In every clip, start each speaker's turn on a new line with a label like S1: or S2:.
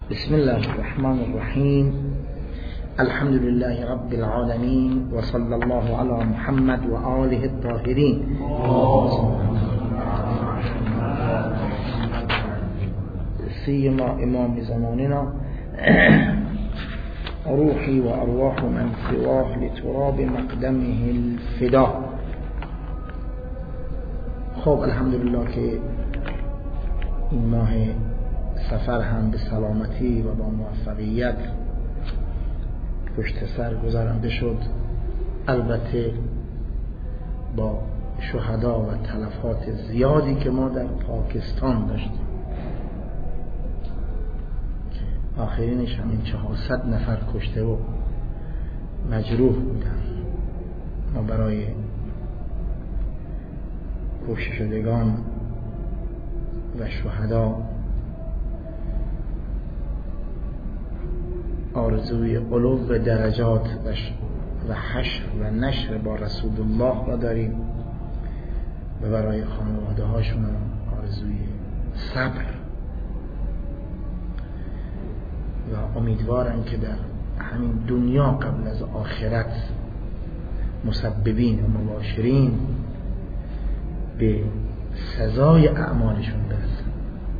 S1: بسم الله الرحمن الرحیم. الحمد لله رب العالمین و صلی الله علی محمد و آله الطاهرین. سیما امام زماننا روحی و ارواح من سواه لتراب مقدمه الفدا. خب الحمدلله که این ماه سفر هم به سلامتی و با موفقیت پشت سر گذرانده شد، البته با شهدا و تلفات زیادی که ما در پاکستان داشتیم. آخرینش همین 400 نفر کشته و مجروح بودن. ما برای کشته شدگان و شهدا آرزوی علو درجات و حشر و نشر با رسول الله را داریم و برای خانواده هاشون آرزوی صبر و امیدوارم که در همین دنیا قبل از آخرت مسببین و مباشرین به سزای اعمالشون برسن.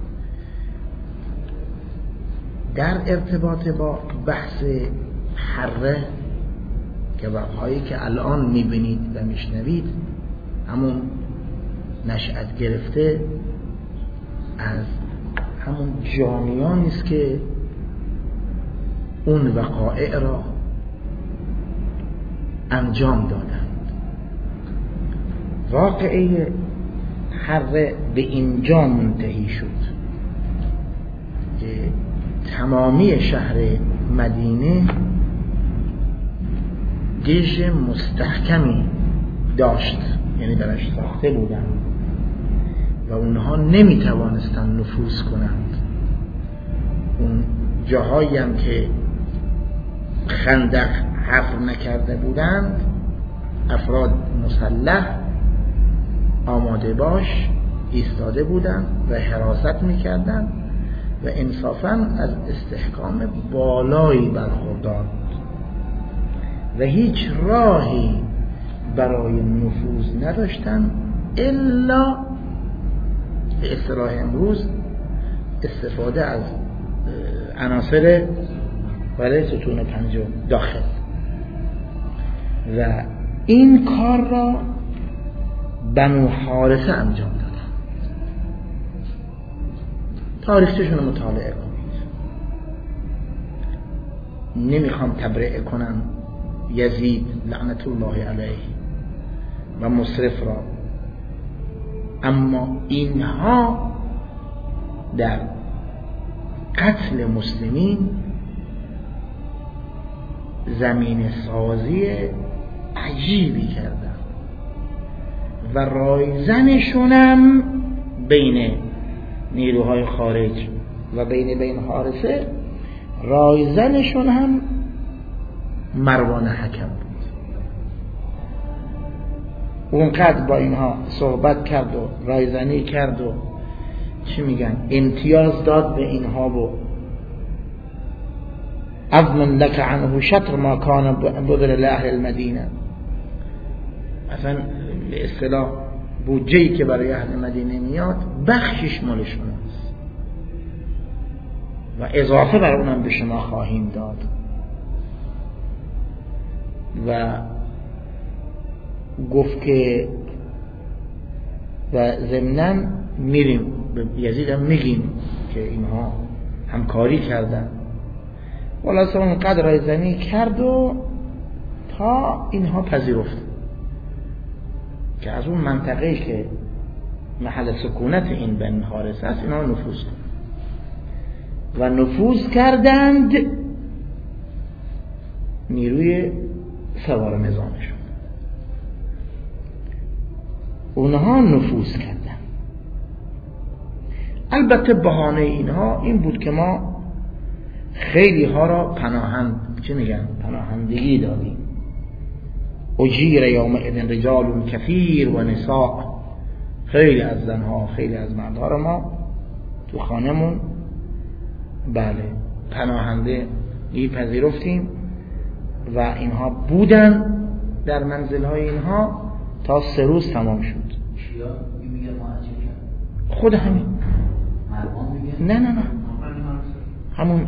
S1: در ارتباط با بحث حره که وقایعی که الان میبینید و میشنوید همون نشأت گرفته از همون جامعانی است که اون وقایع را انجام دادند. واقعه حره به اینجا منتهی شد که تمامی شهر مدینه دیش مستحکمی داشت، یعنی درش ساخته بودند و اونها نمیتوانستند نفوذ کنند. اون جاهایی هم که خندق حفر نکرده بودند افراد مسلح آماده باش ایستاده بودند و حراست میکردند و انصافاً از استحکام بالایی برخوردار بود و هیچ راهی برای نفوذ نداشتن الا به اصطلاح امروز استفاده از عناصر برای ستون پنجم داخل. و این کار را بنو حارثه انجام داد. تاریخشون رو مطالعه کنید. نمیخوام تبرئه کنم یزید لعنت الله علیه و مصرف را، اما اینها در قتل مسلمین زمین سازی عجیبی کردن و رایزنشونم بین نیروهای خارج و بین حارثه رایزنشون هم مروان حکم بود. اونقدر با اینها صحبت کرد و رایزنی کرد و چی میگن امتیاز داد به اینها و اضمن لك عنه شطر ما کان بذل لأهل المدینه. اصلا به اصطلاح بودجه‌ای که برای اهل مدینه میاد بخشش مال شماست و اضافه بر اونم به شما خواهیم داد. و گفت که و ضمناً میریم به یزید هم میگیم که اینها همکاری کردن. خلاصه اونقدر رایزنی کرد و تا اینها پذیرفت که از اون منطقه‌ای که محل سکونت این بن حارثه است اینا نفوذ کنند و نفوذ کردند نیروی سوار نظامشون. اونها نفوذ کردند. البته بهانه اینها این بود که ما خیلی ها را پناهندگی دادیم. اجیر یومئذ رجال کثیر و نساء، خیلی از زنها خیلی از مردها را ما تو خانمون بله پناهنده پذیرفتیم و اینها بودن در منزل‌های اینها تا 3 روز تمام شد.
S2: چیا میگه مهاجر
S1: خود همین
S2: مرمان میگه؟
S1: نه همون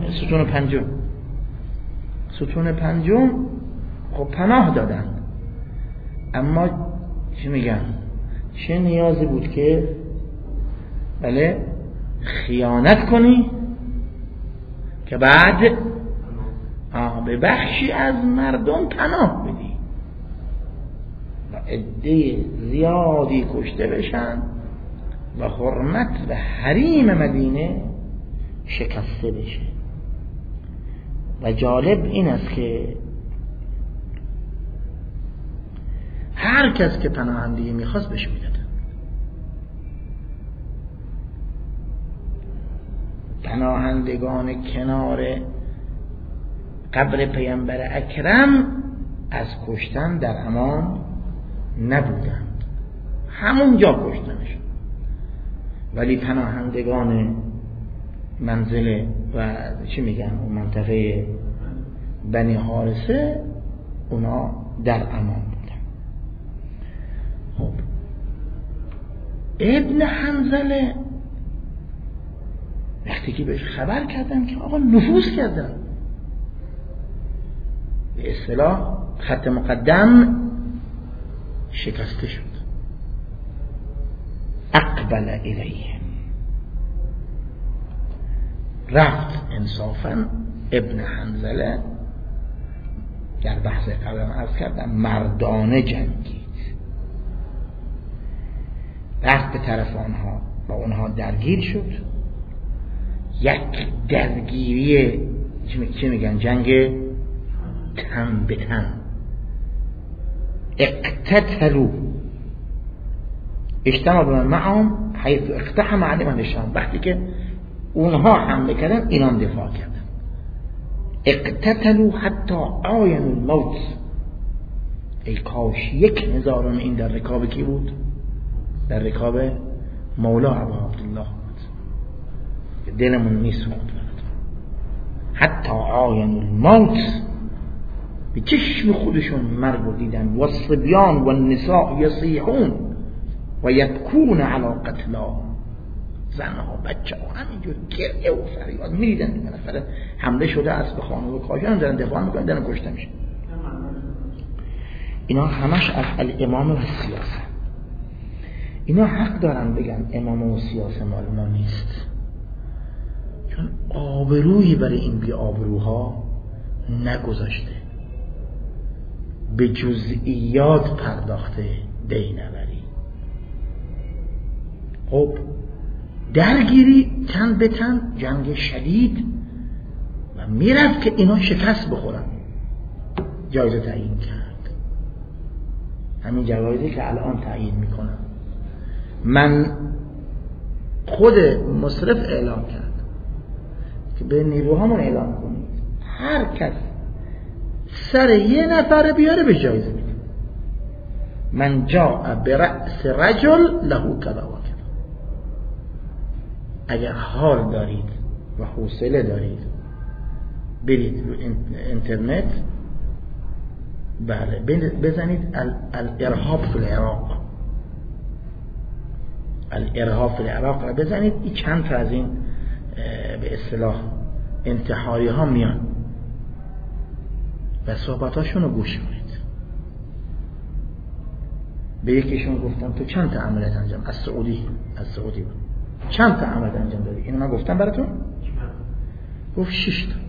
S1: ستون پنجم خب پناه دادن، اما چی میگن چه نیازی بود که بله خیانت کنی که بعد به بخشی از مردم پناه بدی و عده زیادی کشته بشن و حرمت و حریم مدینه شکسته بشه. و جالب این است که هر کس که پناهندگی میخواست بهش میدادن. پناهندگان کنار قبر پیامبر اکرم از کشتن در امان نبودند، همونجا کشتنشون. ولی پناهندگان منزل و چی میگن اون منطقه بنی حارثه اونا در امان بودن. خب ابن حنظله وقتی که بهش خبر کردن که آقا نفوذ کردن، به اصطلاح خط مقدم شکسته شد، اقبل الیهم، رفت انصافا ابن حنظله در بحث قبلم عرض کردم مردانه جنگید، رفت به طرف آنها با اونها درگیر شد. یک درگیری چی میگن جنگ تن به تن، اقتتلوا اجتمع بمن معهم حیث اقتحم علیهم الشام. وقتی که اونها حمله کردن اینا هم دفاع کردن. اقتتلوا حتی آین الموت. ای کاش 1000 این در رکاب کی بود؟ در رکاب مولا ابو عبدالله بود. دلمون میسوخت. حتی آین الموت، به چشم خودشون مرگ دیدن. و الصبیان و النساء یصیحون و یبکون علی قتلاهم. زنها بچه ها همینجور گریه و فریاد میدیدن که بالاخره حمله شده است به خانه و کاشان دارن دفاع میکنن دارن کشته میشن. اینا همش از الامام و سیاست. اینا حق دارن بگن امام و سیاست مال ما نیست، چون آبرویی برای این بی آبروها نگذاشته، به جزئیات پرداخته دینوری. خب درگیری تن به تن، جنگ شدید و میرفت که اینا شکست بخورن. جایزه تعیین کرد، همین جوایزی که الان تعیین میکنم. من خود مصرف اعلام کرد که به نیروهامون اعلام کنید هر کس سر یه نفر بیاره به جایزه میده. من جاء برأس رجل له کذا و کذا. اگر حال دارید و حوصله دارید برید رو اینترنت، بله بزنید الارهاب فی العراق، الارهاب فی العراق را بزنید. این چند تا از این به اصطلاح انتحاری ها میان و صحبتاشون رو گوش کنید. به یکیشون گفتم تو چند تا عملیات انجام از سعودی بود، چند تا عملیات انجام دادی؟ اینو من گفتم براتون؟ گفت 6 تا.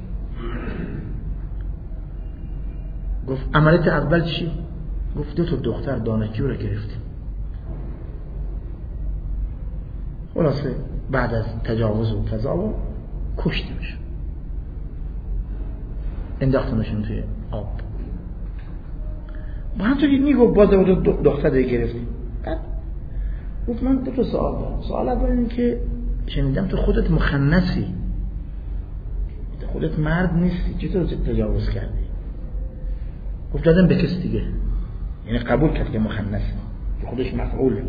S1: گفت عملیات اول چی؟ گفت 2 تا دختر دانشجو رو گرفتیم. خلاصه بعد از تجاوز و کذا و کشتیمشون، انداختمشون توی آب. با همطوری میگفت باز دختر دیگه گرفتیم. بعد گفت من 2 تا سوال دارم. سوال اول این که شنیدم تو خودت مخنثی، تو خودت مرد نیستی، چطور تجاوز کردی؟ گفت دادم به کس دیگه، یعنی قبول کرد که مخنثی، که خودش مفعوله.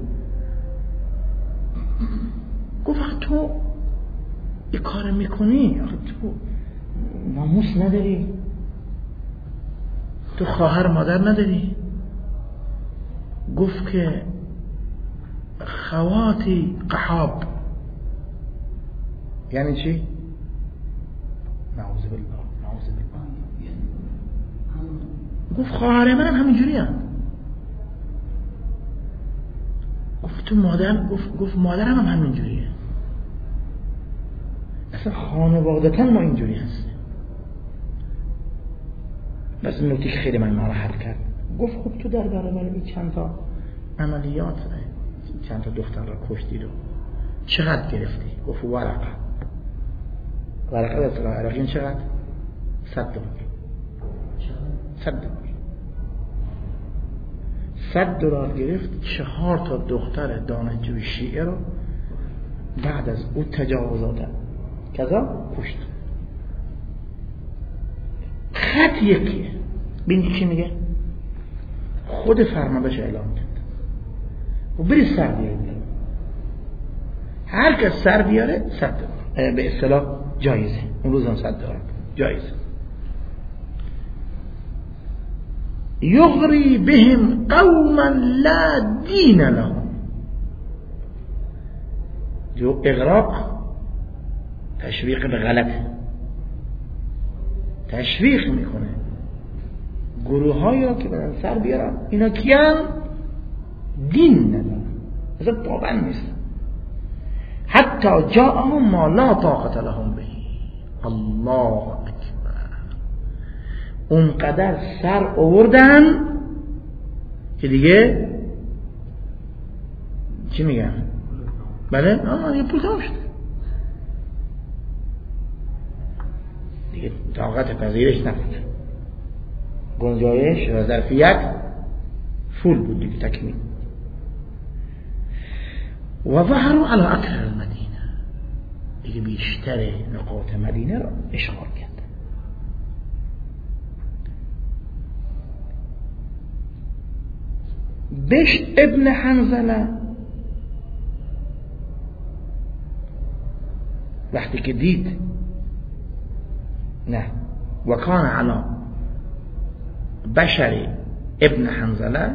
S1: گفت تو این کار میکنی، تو ناموس نداری؟ تو خواهر مادر نداری؟ گفت که خواتی قحاب. یعنی چی؟ نعوذ بالله. گفت خواهر من هم همینجوری هم. گفت تو مادر، گفت مادرم هم همینجوریه. اصلا خانوادتا ما اینجوری هستیم. بس نکته که خیلی من ناراحت کرد، گفت خب تو در برابر این چند تا عملیات چند تا دختر را کشتی و چقدر گرفتی؟ گفت ورقه در اصطلاح عراقیین چقدر؟ $100. $100 گرفت. 4 تا دختر دانشجوی شیعه رو بعد از او تجاوزات کذا کشت. خط یکیه. ببین چی میگه؟ خود فرمانبرش اعلام کرد و برید سر بیارید. هر کس سر بیاره $100 به اصطلاح جایزه. اون روز هم $100 جایزه. یغری بهم قوما لا دین لهم. جو اغراق تشویق به غلطه، تشویق میکنه گروه هایی را که برن سر بیارن. اینا کیان؟ دین ندارن، اصلا پابند نیستن. حتی جاءهم ما لا طاقت لهم به. الله اکبر. اونقدر سر آوردن که دیگه چی میگن؟ بله یه پول تمام شد دیگه، طاقت پذیرش نبود، گنجایش و ظرفیت فول بود دیگه، تکمیل. و ظهروا علی اکثر المدینه، دیگه بیشتر نقاط مدینه را اشغال کرد. بشت ابن حنظله وقتی که دید نه و کان علی بشر ابن حنظله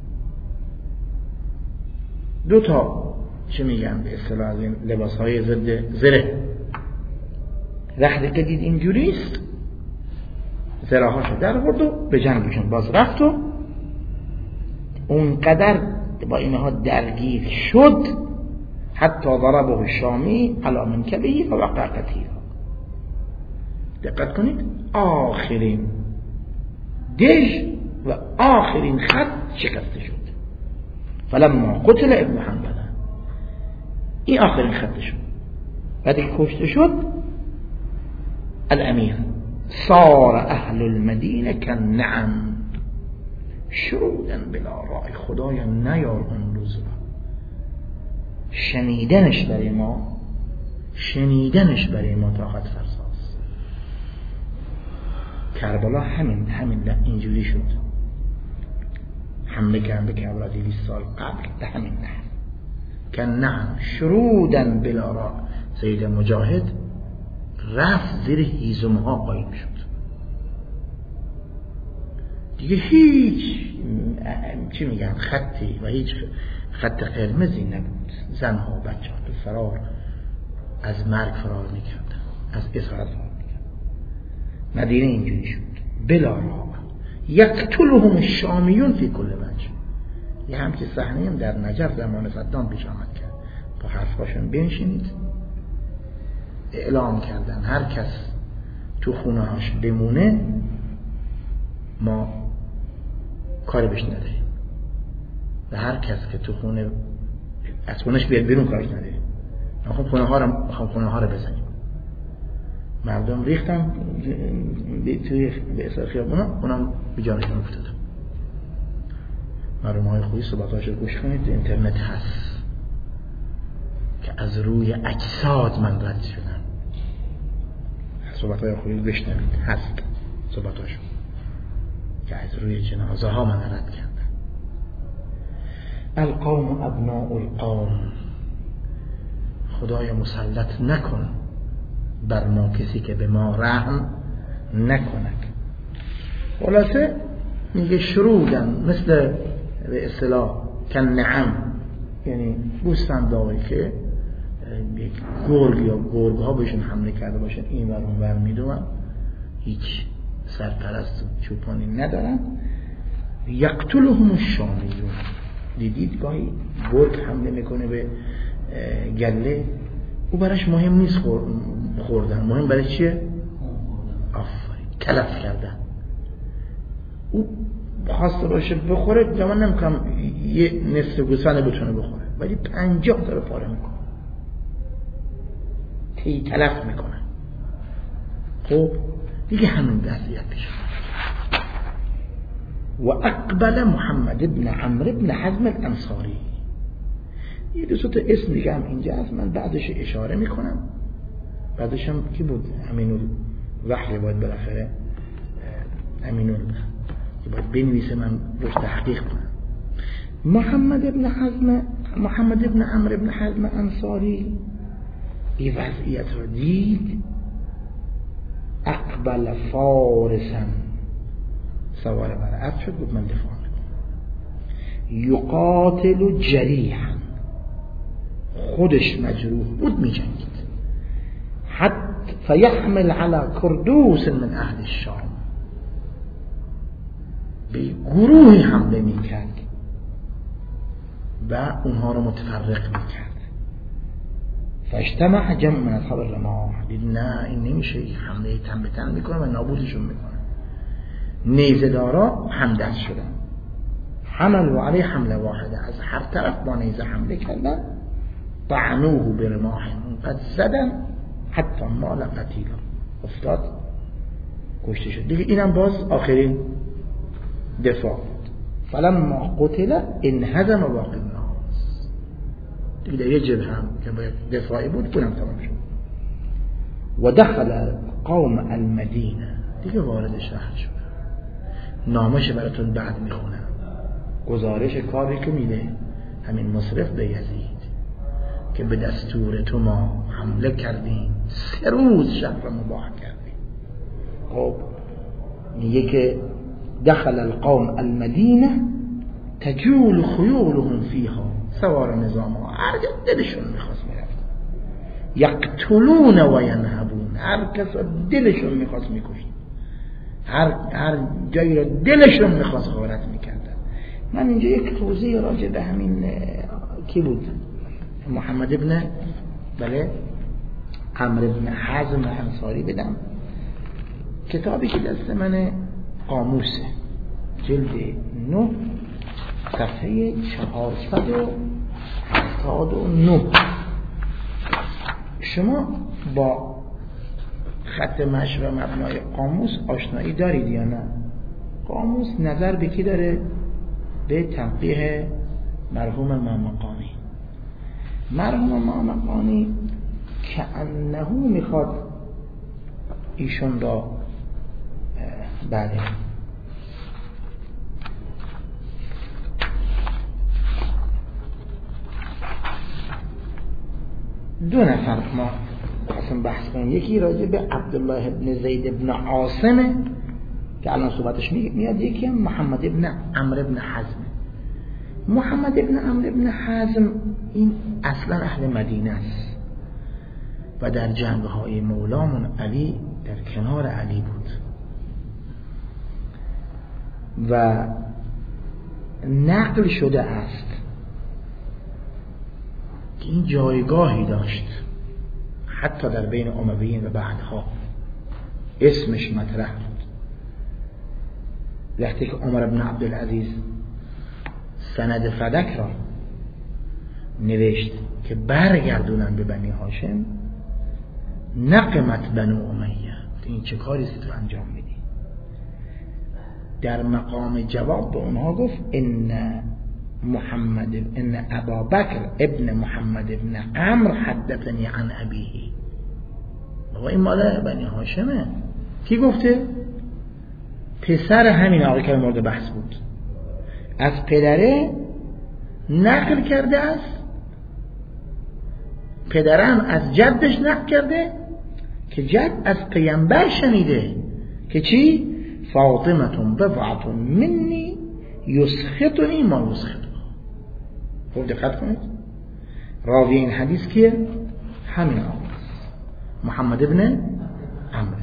S1: 2 تا چه میگن به اصطلاح از این لباس های ضد زره، وقتی که دید اینجوریست زره هاشو در آورد و به جنگشون باز رفت و اونقدر با اینها درگیر شد حتی ضربه شامی علی منکبه فوقع قتیلا. دقت کنید، آخرین دژ و آخرین خط شکسته شد. فلما قتل ابن حنظله، این آخرین خط شد. بعد که کشته شد الامیر صار اهل المدینه كالنعم شرودا بلا رای. خدایا نیار اون روز را، شنیدنش برای ما طاقت فرساست. کربلا همین اینجوری شد، حمله کردن به کربلا 200 سال قبل به همین نحو. كالنعم شرودا بلا رای. سید مجاهد رفت زیر هیزمها قایم شد، دیگه هیچ چی میگن خطی و هیچ خط قرمزی نبود. زنها و بچه ها فرار از مرگ فرار میکردن، از اسارت فرار میکردن. مدینه اینجوری شد بلا راه. یقتلهم الشامیون فی کل وجه. یه همچه صحنه هم در نجف زمان صدام پیش آمد کرد. با حرفاشون بنشینید اعلام کردن هر کس تو خونه هاش بمونه ما کاری بهش نداریم و هر کس که تو خونه از خونش بیاد بیرون کارش نداریم. خب خونه ها رو بزنیم. مردم ریختن توی به اصطلاح خیابونا، اونم به جانشون افتادن. مردم های خوبی صحبتاشو گوش کنید، اینترنت هست که از روی اجساد من رد شدن. صحبتای خوبی بشنوید، هست صحبتاشو که از روی جنازه ها من رد کردن. القوم ابناء القوم. خدای مسلط نکن بر ما کسی که به ما رحم نکنک. خلاصه میگه شرودن مثل به اصطلاح کن نعم، یعنی گوسفندایی که یک گرگ یا گرگ ها بهشون حمله کرده باشن این ور اون ور میدونن، هیچ سرپرست و چوپانی ندارن. یقتلهم الشامیون، دیدید گاهی گرگ حمله میکنه به گله، او براش مهم نیست خوردن، مهم برای چیه؟ آفرین، تلف کردن. او خواسته باشه بخوره، جوان نمیکنم یه نصف گوسفند بتونه بخوره، ولی 50 داره پاره میکنه، تلف میکنه. خب دیگه همین وضعیت پیش و اقبل محمد ابن عمرو ابن حزم الانصاری. یه دو تا اسم دیگه هم اینجا هست، من بعدش اشاره میکنم. بعدش هم کی بود؟ امین الوحی باید بالاخره امین که باید بنویسه، من روش تحقیق کنم. محمد ابن عمرو ابن حزم انصاری این وضعیت رو دید، اقبل فارسا، سوار بر اسب شد، بود من دفاع میکنم. یقاتل جریحا، خودش مجروح بود میجنگید. حتی فیحمل علی کردوس من اهل الشام، به گروهی حمله میکرد و اونها رو متفرق میکرد. فاجتمع جمع من اصحاب الرماح، دید نه این نمیشه، حمله تن به تن میکنه و نابودشون میکنه. نیزه دارا همدست شدن، حمل و علیه حمله واحده، از هر طرف با نیزه حمله کردن. طعنوه برماح، قد زدن حتی مال قتیلا، افتاد کشته شد. دیگه اینم باز آخرین دفاع. فلما قتل انهزم باقی الناس، دیگه در یه جبه هم که باید دفاعی بود کنم تمام شد. و دخل قوم المدینه، دیگه وارد شهر شد. نامش براتون بعد میخونم، گزارش کاری که میده همین مصرف به یزید که به دستور تو ما حمله کردیم، 3 روز شهر را مباح کردیم. خب میگه که دخل القوم المدینه تجول خیولهم فیها، سوار نظام ها هر دلشون میخواست میرفت. یقتلون و ینهبون، هر کس دلشون میخواست میکشت، هر جایی را دلشون میخواست غارت میکردن. من اینجا یک توضیح راجع به همین کی بود؟ محمد ابن عمرو ابن حزم انصاری بدم. کتابی که دست من قاموسه، جلد 9 صفحه 479. شما با خط مشی و مبنای قاموس آشنایی دارید یا نه؟ قاموس نظر به کی داره؟ به تنقیح مرحوم مامقانی. مرحوم مامقانی که انه میخواد ایشون را بله دو نفر ما خواستم بحث کنیم. یکی راجع به عبدالله ابن زید ابن عاصمه که الان صحبتش میاد، یکی هم محمد ابن عمرو ابن حزم. محمد ابن عمرو ابن حزم این اصلا اهل مدینه است و در جنگ‌های مولامون علی در کنار علی بود و نقل شده است که این جایگاهی داشت حتی در بین امویین و بعدها اسمش مطرح بود. وقتی که عمر بن عبدالعزیز سند فدک را نوشت که برگردونن به بنی هاشم، نقمت بنو امیه، این چه کاری تو انجام میدی؟ در مقام جواب به اونها گفت ان ابا بکر ابن محمد ابن عمرو حدثنی عن ابیه. بابا این مال بنی هاشمه. کی گفته؟ پسر همین آقای که مورد بحث بود از پدره نقل کرده است، پدرم از جدش نقل کرده که جد از پیامبر شنیده که چی؟ فاطمه بضعة منی یسخطنی ما یسخطها. خوب دقت کنید، راوی این حدیث کیه؟ همین آقاست، محمد ابن عمرو.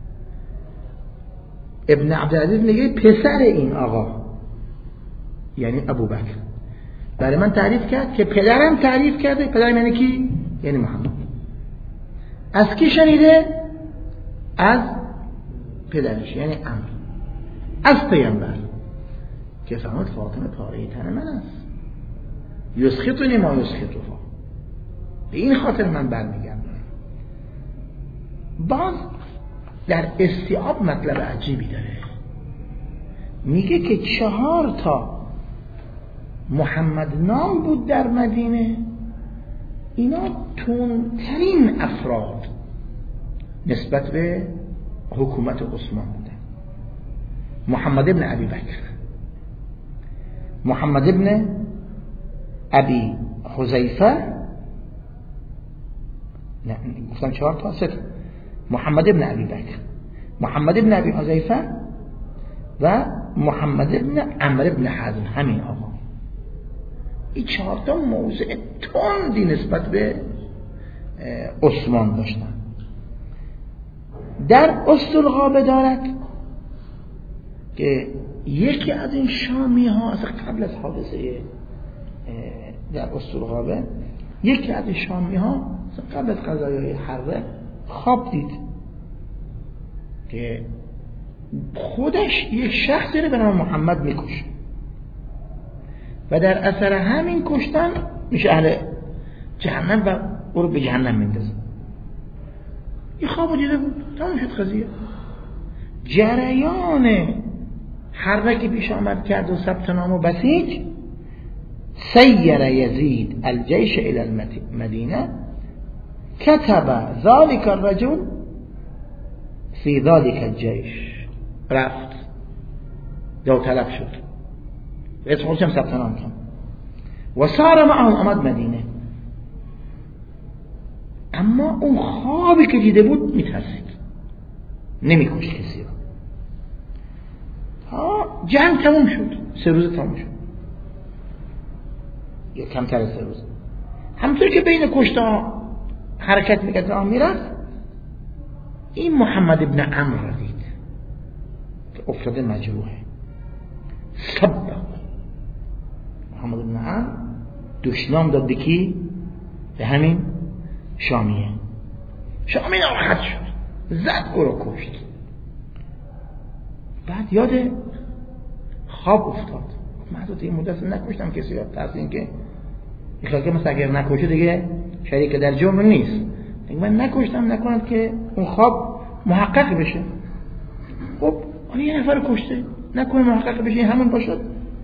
S1: ابن عبدالعزیز میگه پسر این آقا یعنی ابوبکر برای من تعریف کرد که پدرم تعریف کرده. پدرم یعنی کی؟ یعنی محمد. از کی شنیده؟ از پدرش یعنی عمرو، از پیامبر که فرمود فاطمه پاره تن من است، یسخطنی ما یسخطها، به این خاطر من برمیگردم. باز در استیعاب مطلب عجیبی داره، میگه که 4 محمد نام بود در مدینه، اینا تندترین افراد نسبت به حکومت عثمان بودن. محمد ابن ابی بکر، محمد ابن ابی حذیفه، نه گفتم 4 3 محمد ابن ابی بکر، محمد ابن ابی حذیفه و محمد ابن عمرو ابن حزم. همین آقا این 4 موضع تندی نسبت به عثمان داشتن. در اسطلغابه دارد که یکی از این شامی ها از قبل از حادثه در اسطلغابه، یکی از این شامی ها قبل از قضایای حره خواب دید که خودش یک شخصی رو به نام محمد میکشه و در اثر همین کشتن میشه اهل جهنم و او رو به جهنم میندازه. این خواب دیده بود، تمام شد قضیه. جریان حربه که پیش آمد کرد و ثبت نام و بسیج، سیر یزید الجیش الى المدینه، کتب ذلك الرجل فی ذلك الجیش، رفت داوطلب شد، اسم خودشم ثبت نام کرد و سار معهم، آمد مدینه. اما اون خوابی که دیده بود میترسید، نمیکشت کسی رو. جنگ تموم شد، 3 روز تموم شد یا کمتر از 3 روز. همطور که بین کشته حرکت میکرد راه میرفت، این محمد ابن عمرو را دید که افتاده مجروحه. سبب محمد ابن عمرو دشنام داد به کی؟ به همین شامیه. شامی ناراحت شد، زد او رو کشت. بعد یاد خواب افتاد، من تو این مدت نکشتم کسی را، ترس این که میخواد که مثلا اگر نکشه دیگه شریک در جرم نیست، من نکشتم نکنم که اون خواب محقق بشه. خب یه نفر کشته، نکنه محقق بشه همون باشد.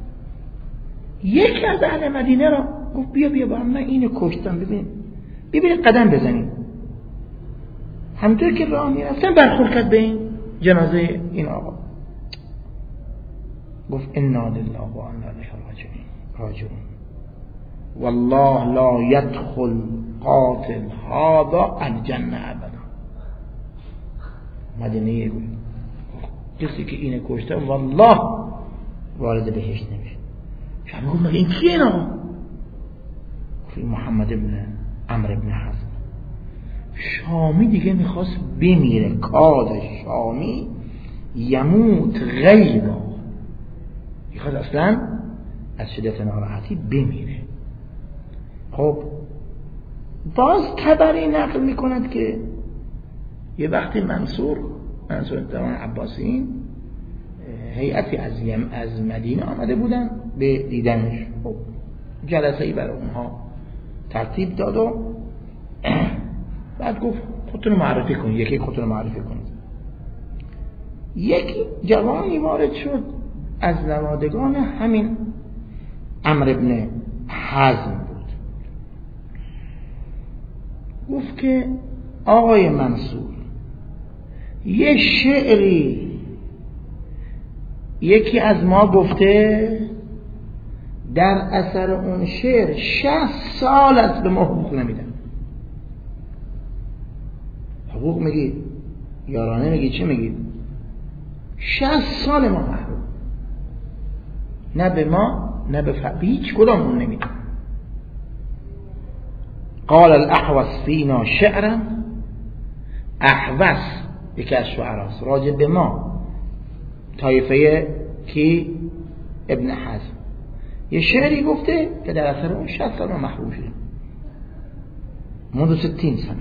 S1: یکی از اهل مدینه را گفت بیا با من اینو کشتم، ببین قدم بزنیم. همونطور که راه میرفتن برخورد کرد به این جنازه این آقا، گفت انا لله و انا الیه راجعون، والله لا يدخل قاتل هذا الجنه ابدا. مدینه کسی که اینو کشته والله وارد بهشت نمیشه. شما گفت مگه این کیه اینا؟ گفت محمد ابن عمرو ابن حزم. شامی دیگه میخواست بمیره، کاد شامی یموت غیبا، میخواست اصلا از شدت ناراحتی بمیره. خب باز تبری نقل میکند که یه وقتی منصور زمان عباسیین هیئتی از مدینه آمده بودن به دیدنش. خب جلسه‌ای برای اونها ترتیب داد و بعد گفت خودتون رو معرفی کنید، یکی خودتون رو معرفی کنید. یکی جوانی وارد شد از نوادگان همین عمرو ابن حزم بود، گفت که آقای منصور یه شعری یکی از ما گفته، در اثر اون شعر 60 سال است به ما حقوق نمیدن. حقوق میگید؟ یارانه میگید؟ چه میگید؟ 60 سال ما محروم، نه به ما نه به هیچ کدامون نمیده. قال الاحوص فینا شعرا، احوص یکی از شعراست راجع به ما طایفه کی؟ ابن حزم یه شعری گفته که در اثر اون 60 سال ما محروم شدیم، منذ 60 سنه.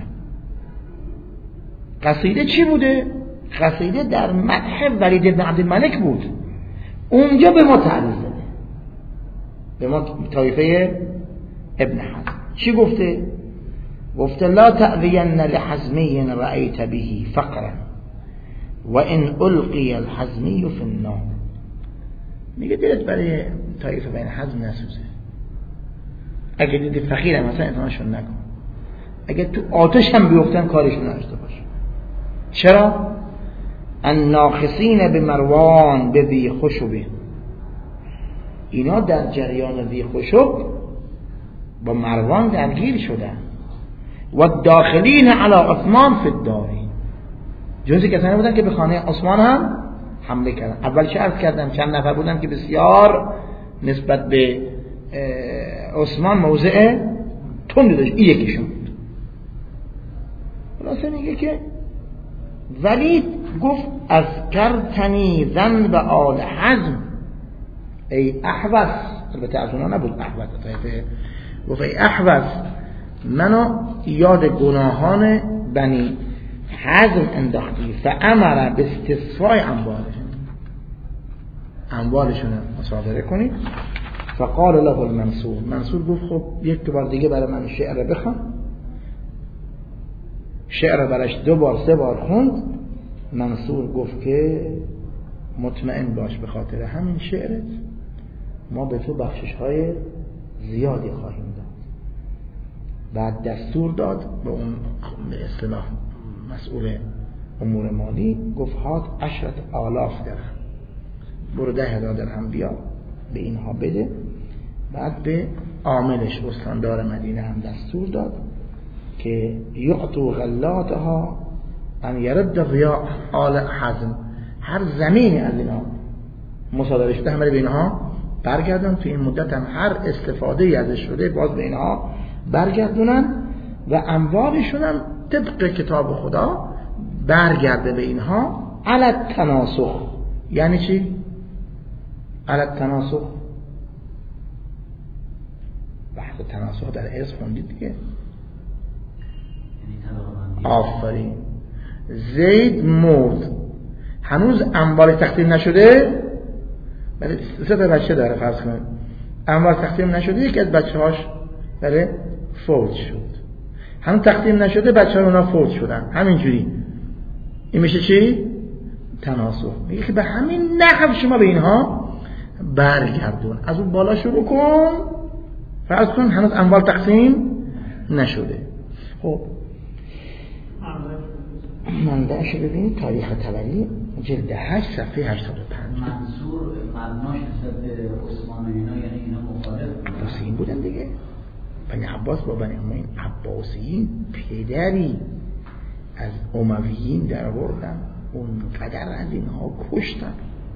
S1: قصیده چی بوده؟ قصیده در مدح ولید بن عبدالملک بود. اونجا به ما تعریض داده، به ما طایفه ابن حزم چی گفته؟ گفته لا تأذین لحزمی رأیت به فقرا و ان القی الحزمی فی النار. میگه دلت برای طایفه بین حزم نسوزه، اگه دیدی فقیرم مثلا اطمینانشون نکن، اگه تو آتش هم بیفتن کارشون نداشته باش. چرا؟ الناخسین به مروان به ذی خشبه، اینا در جریان ذی خشب با مروان درگیر شدن. و داخلین علی عثمان فی الدار، جزئی کسانی بودن که به خانه عثمان هم حمله کردن. اول چه عرض کردم؟ چند نفر بودن که بسیار نسبت به عثمان موضع تندی داشت، این یکیشون بود. خلاصه میگه که ولید گفت از کرتنی ذنب آل حزم ای احوص، البته از اونا نبود احوص، گفت ای احوص منو یاد گناهان بنی حزم انداختی، فامر به استصفای اموالشون مصادره کنید. فقال له المنصور، منصور گفت خب یک بار دیگه برای من شعر بخوان. شعر برش 2 بار 3 بار خوند. منصور گفت که مطمئن باش به خاطر همین شعرت ما به تو بخشش های زیادی خواهیم داد. بعد دستور داد به اون به اصطلاح مسئول امور مالی، گفت هات 10,000 درهم، برو 10,000 درهم بیا به اینها بده. بعد به عاملش استاندار مدینه هم دستور داد که یعطو غلاتها ان یرد ضیاع آل حزم، هر زمینی از اینا مصادره شده همه به اینها برگردن، تو این مدت هم هر استفاده ای ازش شده باز به اینها برگردونن و اموالشون هم طبق کتاب خدا برگرده به اینها. علی التناسخ یعنی چی؟ علی التناسخ بحث تناسخ در ارث خوندید دیگه. آفرین. زید مرد، هنوز اموال تقسیم نشده، ولی 3 بچه داره فرض کنید، اموال تقسیم نشده، یکی از بچه‌هاش داره فوت شد، هنوز تقسیم نشده، بچه‌ها اونا فوت شدن، همینجوری این میشه چی؟ تناسخ. میگه که به همین نحو شما به اینها برگردون، از اون بالا شروع کن، فرض کن هنوز اموال تقسیم نشده. خب منبعش ببینید تاریخ تولی جلد 8 صفحه 85.
S2: منصور مبناش نسبت به عثمان و اینا، یعنی اینا مخالف
S1: عباسیین بودن دیگه. بنی عباس با بنی امویین، عباسیین پدری از امویین در آوردن، اون قدر از اینها کشتن،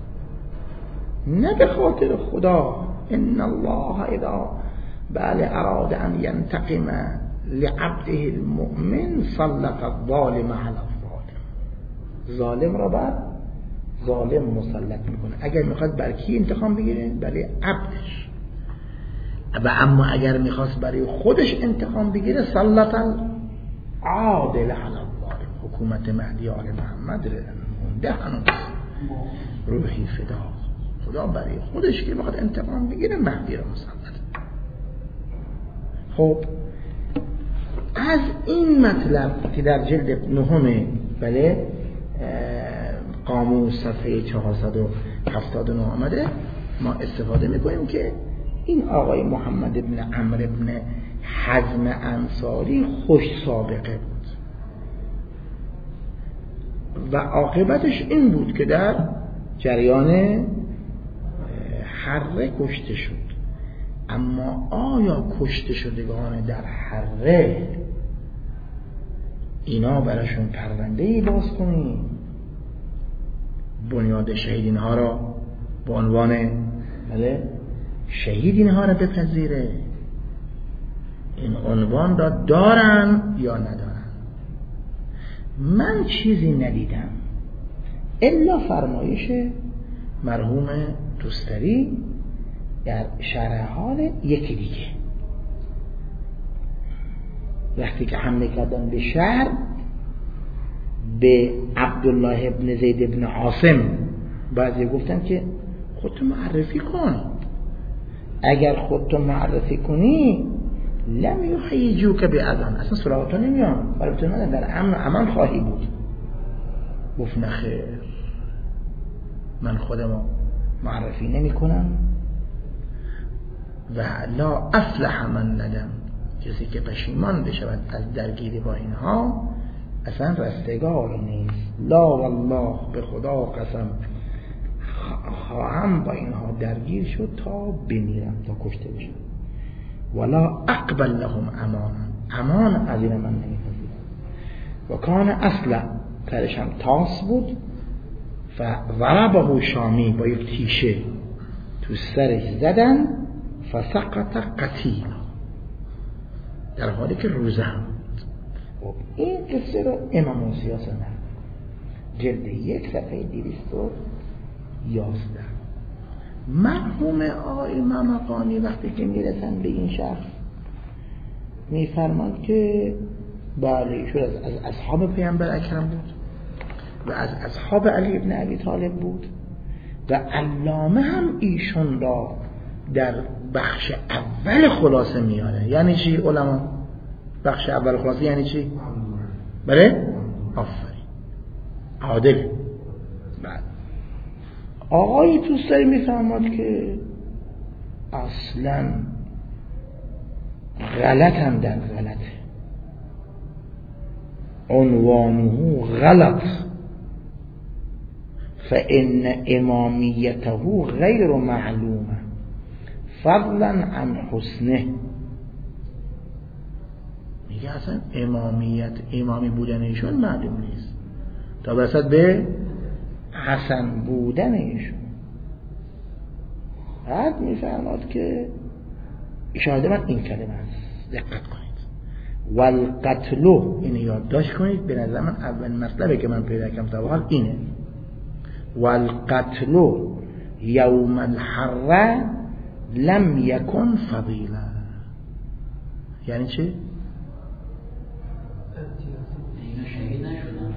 S1: نه به خاطر خدا. ان الله اذا بله اراد ان ينتقم لعبده المؤمن سلط الظالم على الظالم، ظالم را بر ظالم مسلط میکنه. اگر میخواد بر کی انتقام بگیره؟ برای عبدش. و اما اگر میخواست برای خودش انتقام بگیره سلط العادل على الظالم. حکومت مهدی آل محمد مونده هنوز، روحی فدا. خدا برای خودش که میخواد انتقام بگیره مهدی را مسلط. خب از این مطلب که در جلد 9 بله قاموس صفحه 479 آمده، ما استفاده میکنیم که این آقای محمد ابن عمرو ابن حزم انصاری خوش سابقه بود و عاقبتش این بود که در جریان حره کشته شد. اما آیا کشته شدگان در حره اینا براشون پرونده‌ای باز کنیم؟ بنیاد شهید اینها را به عنوان شهید اینها را بپذیره. این عنوان را دارن یا ندارن؟ من چیزی ندیدم الا فرمایش مرحوم توستری در شرح حال یکی دیگه. وقتی که حمله کردن به شهر، به عبدالله ابن زید ابن عاصم، بعضی گفتن که خودتو معرفی کن، اگر خودتو معرفی کنی لم یحیجوک بأذن، اصلا سراغتو نمیان، برای تو ندن، در امن و امان خواهی بود. گفت نخیر، من خودمو معرفی نمی کنم و لا افلح من ندم، کسی که پشیمان بشود از درگیری با اینها اصلا رستگار نیست. لا والله، به خدا قسم خواهم با اینها درگیر شد تا بمیرم، تا کشته بشم. ولا اقبل لهم امان از این من نمیپذیرم. و کان اصلا ترشم تاس بود، فضربه شامی، با یک تیشه تو سرش زدن، فسقط قتیل، در حالی که روزه هم بود. این قصه رو امام موسی نقل جلد 1 صفحه 211. مرحوم آقای ممقانی وقتی که میرسن به این شخص میفرماند که بله ایشون از اصحاب پیامبر اکرم بود و از اصحاب علی ابن ابی طالب بود و علامه هم ایشون را در بخش اول خلاصه میاره. یعنی چی علما؟ بخش اول خلاصه یعنی چی؟ بله؟ آفرین، عادل. بعد آقای توستری میفهمد که اصلا غلط هم در غلطه، عنوانه غلط، فإن امامیته غیر معلومه فضلا عن حسنه. میگه اصلا امامی بودن ایشون معلوم نیست تا برسد به حسن بودن ایشون. بعد میفرماد که شاهد من این کلمه است، دقت کنید، والقتلو، اینو یادداشت کنید، به نظر من اول مطلبی که من پیدا کردم تا حال اینه، والقتلو یوم الحره لم یکن فضیله. یعنی چه؟
S2: اینو شهید نشدن،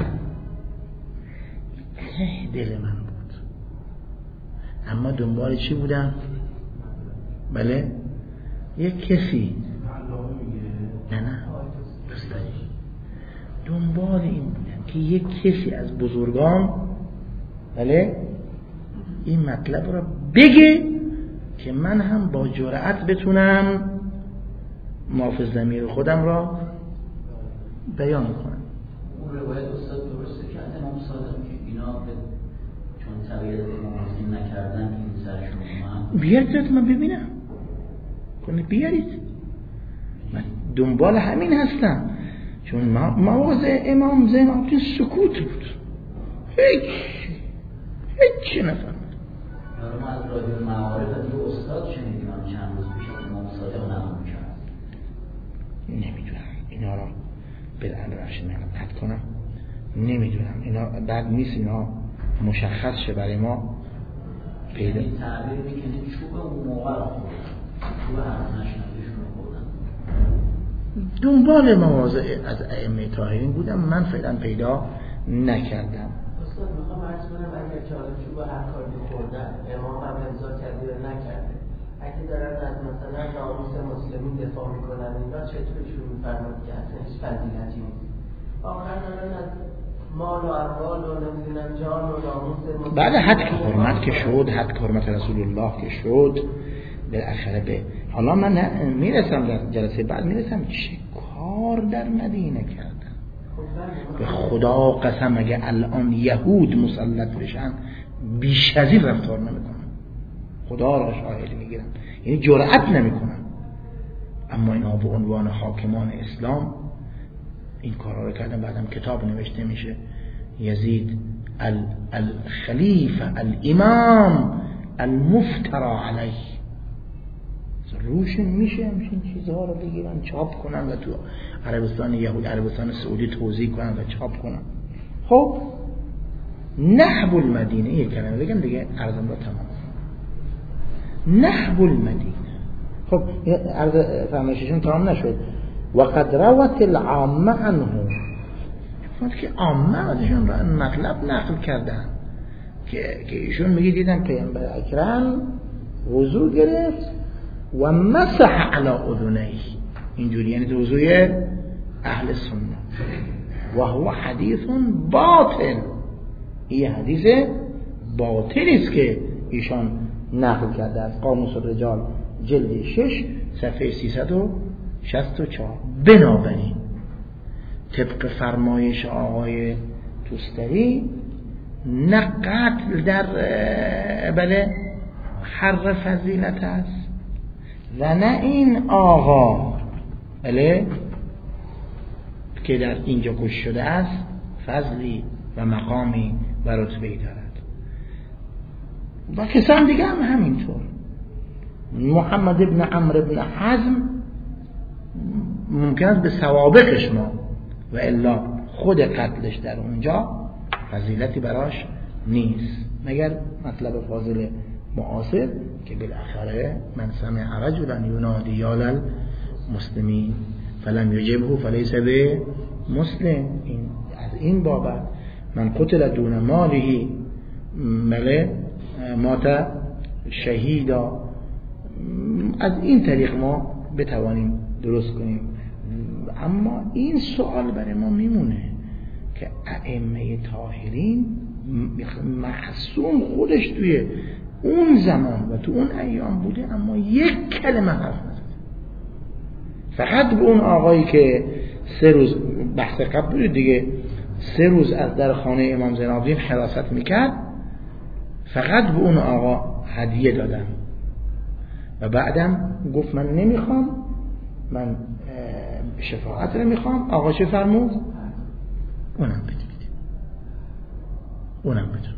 S1: دل من بود، اما دنبال چی بودم؟ بله، یک کسی، نه دوستایی، دنبال این بودم که یک کسی از بزرگان بله این مطلب رو بگه که من هم با جرأت بتونم محافظ ضمیر خودم را بیان کنم.
S2: اون روایت استاد درسته که امام صادق که اینا چون تغییر امام حسین نکردن این سرشون اومد،
S1: بیارید من ببینم کنه، بیارید، من دنبال همین هستم، چون مواضع امام زین العابدین سکوت بود، هیچ نفهم.
S2: ما از رادیو معارف از یه استاد شنیدیم چند روز پیش از امام صادق نقل کرد.
S1: نمیدونم اینا را بالعرش نقد کنم، نمیدونم اینا بعد نیست اینا مشخص شه برای ما پیدا.
S2: این تعبیر میکنه چوب اون موقع را خوردن، چوب حرف نشنویشون رو خوردن.
S1: دنبال مواضع از ائمه طاهرین بودم، من فعلا پیدا نکردم.
S3: استاد میخوام عرض کنم اگر که حالا چوب هر کاری خوردن امام هم امضا کرده یا نکرده، اگه دارن از مثلا ناموس مسلمین دفاع میکنن اینا چطورشون میفرماد که اصلا هیچ فضیلتی نیست؟ واقعا دارن از مال و اموال و نمیدونم جان و ناموس مسلمین
S1: بعد حد حرمت که شد، حد حرمت رسول الله که شد، بالاخره به حالا من میرسم در جلسه بعد میرسم چه کار در مدینه کردن. به خدا قسم اگه الان یهود مسلط بشن بیش از این رفتار نمیکنن، خدا را شاهد میگیرم، یعنی جرأت نمیکنن. اما اینا به عنوان حاکمان اسلام این کارا رو کردن. بعدم کتاب نوشته میشه یزید الخلیفه الامام المفترا علیه. روشون میشه همچین چیزها رو بگیرن چاپ کنن و تو عربستان یهود، عربستان سعودی توزیع کنن و چاپ کنن. خب نحب المدینه، یک کلمه بگم دیگه عرضم را تمام. نحب المدینه. خب عرض فرمایششون تمام نشد. وقد روت العامه عنه، که عامه ازشون مطلب نقل کردن که ایشون میگه دیدن پیامبر اکرم وضو گرفت و مسح علی اذنیه، اینجوری، یعنی تو وضوی اهل سنت. و هو حدیث باطل، این حدیث باطلی است که ایشان نقل کرده از قاموس الرجال جلد 6 صفحه 364. بنابراین طبق فرمایش آقای توستری نه قتل در حر فضیلت است و نه این آقا که در اینجا کش شده است فضلی و مقامی و رتبه‌ای دارد. و کسان دیگه هم همینطور. محمد ابن عمرو ابن حزم ممکن است به سوابقش ما و الا خود قتلش در اونجا فضیلتی براش نیست، مگر مطلب فاضل معاصر که بالاخره من سمع رجلا ینادی یا للمسلمین فلم یجبه فلیس به مسلم. از این بابت من قتل دون ماله مات شهیدا. از این طریق ما بتوانیم درست کنیم. اما این سوال برای ما میمونه که ائمه طاهرین معصوم خودش توی اون زمان و تو اون ایام بوده اما یک کلمه حرف نزد. فقط به اون آقایی که 3 روز بحث قبل بود دیگه، 3 روز از در خانه امام زین العابدین حراست میکرد، فقط به اون آقا هدیه دادم و بعدم گفت من نمیخوام، من شفاعت رو میخوام. آقا چه فرمود؟ اونم بدید، اونم بدید.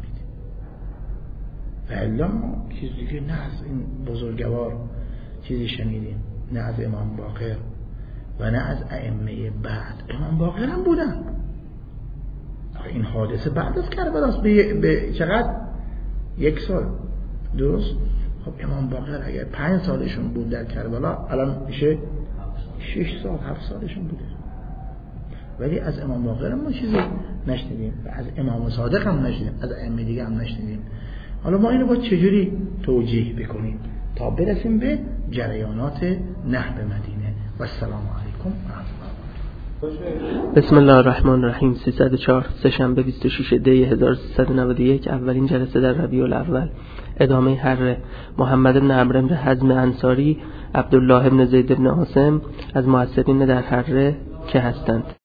S1: و الا ما چیز دیگه نه از این بزرگوار چیزی شنیدیم، نه از امام باقر و نه از ائمه بعد. امام باقر هم بودن. این حادثه بعد از کربلاست به چقدر؟ 1 سال درست. خب امام باقر اگر 5 سالشون بود در کربلا الان میشه 6 سال 7 سالشون بوده. ولی از امام باقر ما چیزی نشنیدیم و از امام صادق هم نشنیدیم، از ائمه دیگه هم نشنیدیم. حالا ما اینو با چجوری توجیه بکنیم تا برسیم به جریانات نهب مدینه؟ و السلام علیکم و رحمت الله.
S3: بسم الله الرحمن الرحیم. 304 سه‌شنبه 26 دی 1391 اولین جلسه در ربیع الاول. ادامه حر محمد بن عمرو بن حزم انصاری، عبدالله بن زید بن عاصم از مؤثرین در حره که هستند.